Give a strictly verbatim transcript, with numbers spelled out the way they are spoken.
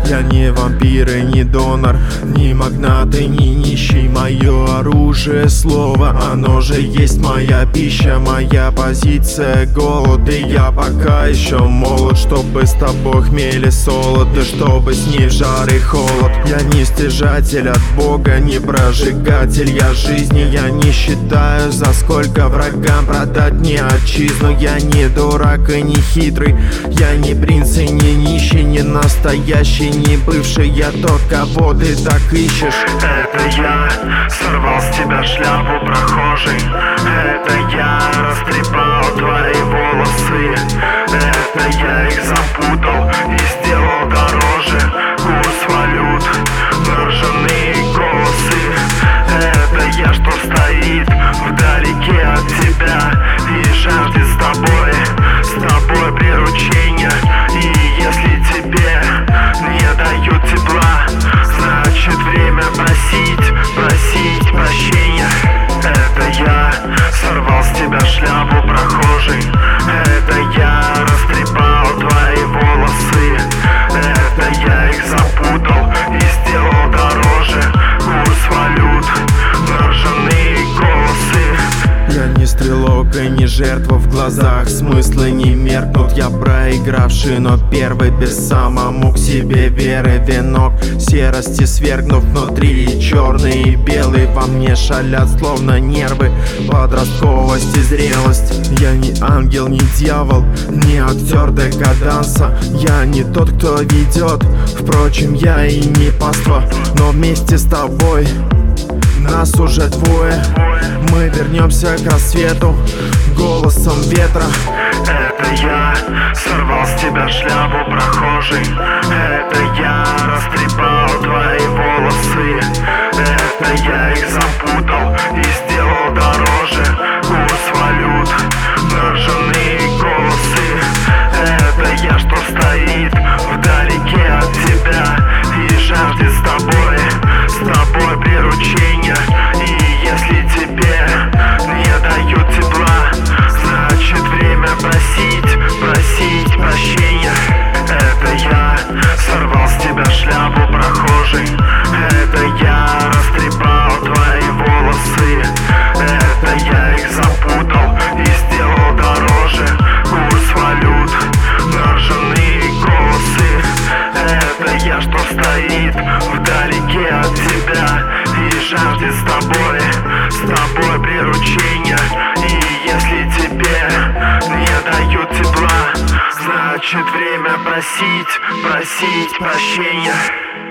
Я не вампир и не донор, не магнат и не нищий. Мое оружие слово, оно же есть моя пища. Моя позиция голод, и я пока еще молод, чтобы с тобой хмели солод, и чтобы с ней жар и холод. Я не стяжатель от Бога, не прожигатель я жизни. Я не считаю, за сколько врагам продать мне отчизну. Я не дурак и не хитрый, я не принц и не нищий, не настоящий, не бывший. Я тот, кого ты так ищешь. Это я сорвал с тебя шляпу, прохожий. Это я растрепал твои волосы. Это я их запутал и сделал дороже. Курс валют на ржаные голосы. Это я, что стоит вдалеке от тебя и жаждет с тобой, с тобой приручения. И если тебе не дают тепла, значит время просить, просить прощения. Это я сорвал с тебя шляпу, прохожий. Это я растрепал твои волосы. Это я их запутал и сделал дороже. Курс валют на ржаные голосы. Я не стрелок и не жертва, в глазах смыслы не меркнут. Я проигравший, но первый без самому к себе веры. Венок серости свергнув внутри, черный и белый во мне шалят, словно нервы. Подростковость и зрелость. Я не ангел, не дьявол, не актер декаданса. Я не тот, кто ведет, впрочем, я и не паства. Но вместе с тобой нас уже двое. Мы вернемся к рассвету голосом ветра. Это я сорвал с тебя шляпу, прохожий. Это я растрепал твои волосы. Это я их запутал и сделал дороже. Курс валют на ржаные голосы. Это я, что стоит вдалеке от тебя и жаждет с тобой, с тобой приручения. И если тебе не дают тепла, значит время просить, просить прощения. Это я сорвал с тебя шляпу, прохожий. Это я растрепал твои волосы. Это я их запутал и сделал дороже. Курс валют на ржаные голосы. Это я, что стоит вдалеке от тебя и жаждет с тобой, с тобой приручения. И если тебе не дают тепла, значит время просить, просить прощения.